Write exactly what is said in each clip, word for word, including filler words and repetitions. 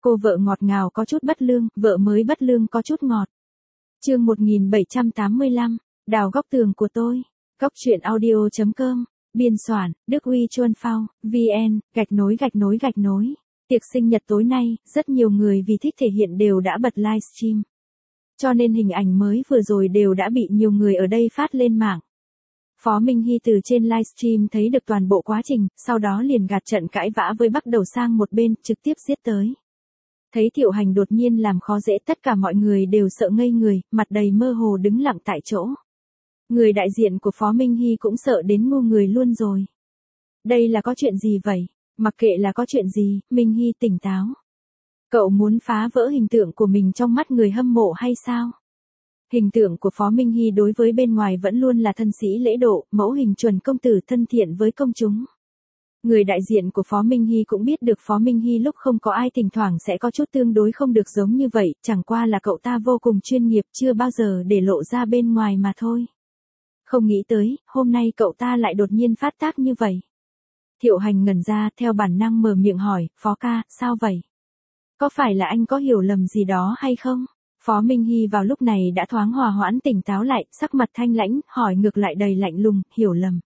Cô vợ ngọt ngào có chút bất lương, vợ mới bất lương có chút ngọt. Chương một nghìn bảy trăm tám mươi lăm, đào góc tường của tôi. Góc truyện audio chấm com, biên soạn, Đức Huy Chuân Phao, vn, gạch nối gạch nối gạch nối. Tiệc sinh nhật tối nay, rất nhiều người vì thích thể hiện đều đã bật livestream. Cho nên hình ảnh mới vừa rồi đều đã bị nhiều người ở đây phát lên mạng. Phó Minh Hy từ trên livestream thấy được toàn bộ quá trình, sau đó liền gạt trận cãi vã với bắt đầu sang một bên, trực tiếp giết tới. Thấy Thiệu Hành đột nhiên làm khó dễ, tất cả mọi người đều sợ ngây người, mặt đầy mơ hồ đứng lặng tại chỗ. Người đại diện của Phó Minh Hy cũng sợ đến ngu người luôn rồi. Đây là có chuyện gì vậy? Mặc kệ là có chuyện gì, Minh Hy tỉnh táo. Cậu muốn phá vỡ hình tượng của mình trong mắt người hâm mộ hay sao? Hình tượng của Phó Minh Hy đối với bên ngoài vẫn luôn là thân sĩ lễ độ, mẫu hình chuẩn công tử thân thiện với công chúng. Người đại diện của Phó Minh Hy cũng biết được Phó Minh Hy lúc không có ai thỉnh thoảng sẽ có chút tương đối không được giống như vậy, chẳng qua là cậu ta vô cùng chuyên nghiệp, chưa bao giờ để lộ ra bên ngoài mà thôi. Không nghĩ tới, hôm nay cậu ta lại đột nhiên phát tác như vậy. Thiệu Hành ngẩn ra, theo bản năng mở miệng hỏi, Phó ca, sao vậy? Có phải là anh có hiểu lầm gì đó hay không? Phó Minh Hy vào lúc này đã thoáng hòa hoãn tỉnh táo lại, sắc mặt thanh lãnh, hỏi ngược lại đầy lạnh lùng, hiểu lầm.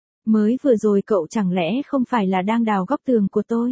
Mới vừa rồi cậu chẳng lẽ không phải là đang đào góc tường của tôi?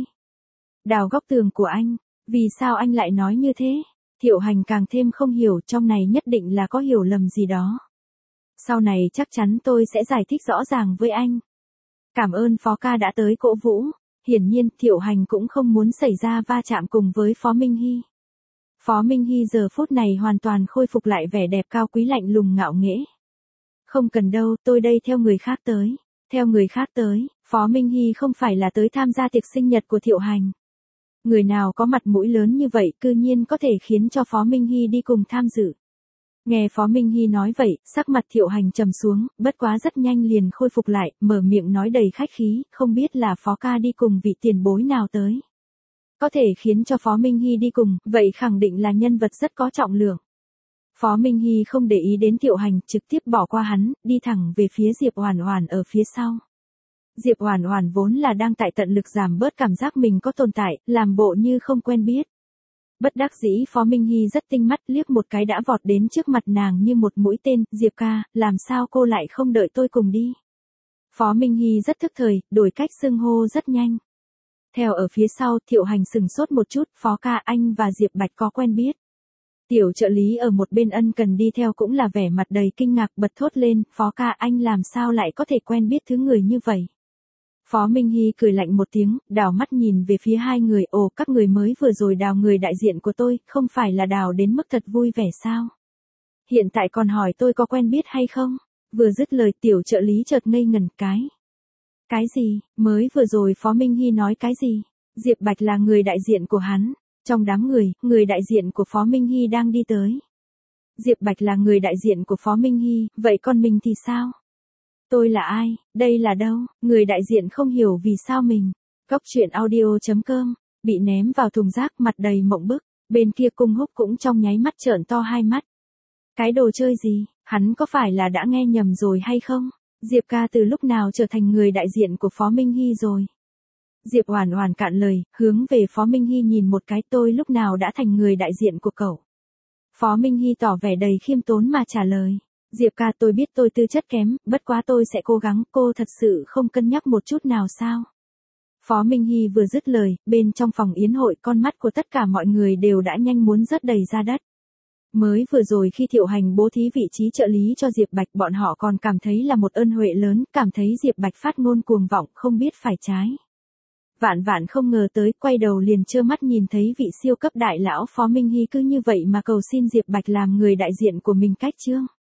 Đào góc tường của anh? Vì sao anh lại nói như thế? Thiệu Hành càng thêm không hiểu, trong này nhất định là có hiểu lầm gì đó. Sau này chắc chắn tôi sẽ giải thích rõ ràng với anh. Cảm ơn Phó ca đã tới cổ vũ. Hiển nhiên, Thiệu Hành cũng không muốn xảy ra va chạm cùng với Phó Minh Hy. Phó Minh Hy giờ phút này hoàn toàn khôi phục lại vẻ đẹp cao quý lạnh lùng ngạo nghễ. Không cần đâu, tôi đây theo người khác tới. Theo người khác tới, Phó Minh Hy không phải là tới tham gia tiệc sinh nhật của Thiệu Hành. Người nào có mặt mũi lớn như vậy cư nhiên có thể khiến cho Phó Minh Hy đi cùng tham dự. Nghe Phó Minh Hy nói vậy, sắc mặt Thiệu Hành trầm xuống, bất quá rất nhanh liền khôi phục lại, mở miệng nói đầy khách khí, không biết là Phó ca đi cùng vị tiền bối nào tới. Có thể khiến cho Phó Minh Hy đi cùng, vậy khẳng định là nhân vật rất có trọng lượng. Phó Minh Hy không để ý đến Thiệu Hành, trực tiếp bỏ qua hắn, đi thẳng về phía Diệp Oản Oản ở phía sau. Diệp Oản Oản vốn là đang tại tận lực giảm bớt cảm giác mình có tồn tại, làm bộ như không quen biết. Bất đắc dĩ Phó Minh Hy rất tinh mắt, liếc một cái đã vọt đến trước mặt nàng như một mũi tên, Diệp ca, làm sao cô lại không đợi tôi cùng đi? Phó Minh Hy rất thức thời, đổi cách xưng hô rất nhanh. Theo ở phía sau, Thiệu Hành sừng sốt một chút, Phó ca, anh và Diệp Bạch có quen biết. Tiểu trợ lý ở một bên ân cần đi theo cũng là vẻ mặt đầy kinh ngạc, bật thốt lên, Phó ca, anh làm sao lại có thể quen biết thứ người như vậy? Phó Minh Hy cười lạnh một tiếng, đảo mắt nhìn về phía hai người, ồ, các người mới vừa rồi đào người đại diện của tôi, không phải là đào đến mức thật vui vẻ sao? Hiện tại còn hỏi tôi có quen biết hay không? Vừa dứt lời tiểu trợ lý chợt ngây ngẩn, cái. Cái gì? Mới vừa rồi Phó Minh Hy nói cái gì? Diệp Bạch là người đại diện của hắn. Trong đám người, người đại diện của Phó Minh Hy đang đi tới. Diệp Bạch là người đại diện của Phó Minh Hy, vậy còn mình thì sao? Tôi là ai? Đây là đâu? Người đại diện không hiểu vì sao mình. Góc truyện audio chấm com, bị ném vào thùng rác, mặt đầy mộng bức. Bên kia Cung Húc cũng trong nháy mắt trợn to hai mắt. Cái đồ chơi gì? Hắn có phải là đã nghe nhầm rồi hay không? Diệp ca từ lúc nào trở thành người đại diện của Phó Minh Hy rồi? Diệp Oản Oản cạn lời, hướng về Phó Minh Hy nhìn một cái, tôi lúc nào đã thành người đại diện của cậu? Phó Minh Hy tỏ vẻ đầy khiêm tốn mà trả lời. Diệp ca, tôi biết tôi tư chất kém, bất quá tôi sẽ cố gắng, cô thật sự không cân nhắc một chút nào sao? Phó Minh Hy vừa dứt lời, bên trong phòng yến hội con mắt của tất cả mọi người đều đã nhanh muốn rớt đầy ra đất. Mới vừa rồi khi Thiệu Hành bố thí vị trí trợ lý cho Diệp Bạch, bọn họ còn cảm thấy là một ơn huệ lớn, cảm thấy Diệp Bạch phát ngôn cuồng vọng, không biết phải trái. Vạn vạn không ngờ tới, quay đầu liền trơ mắt nhìn thấy vị siêu cấp đại lão Phó Minh Hy cứ như vậy mà cầu xin Diệp Bạch làm người đại diện của mình cách chương.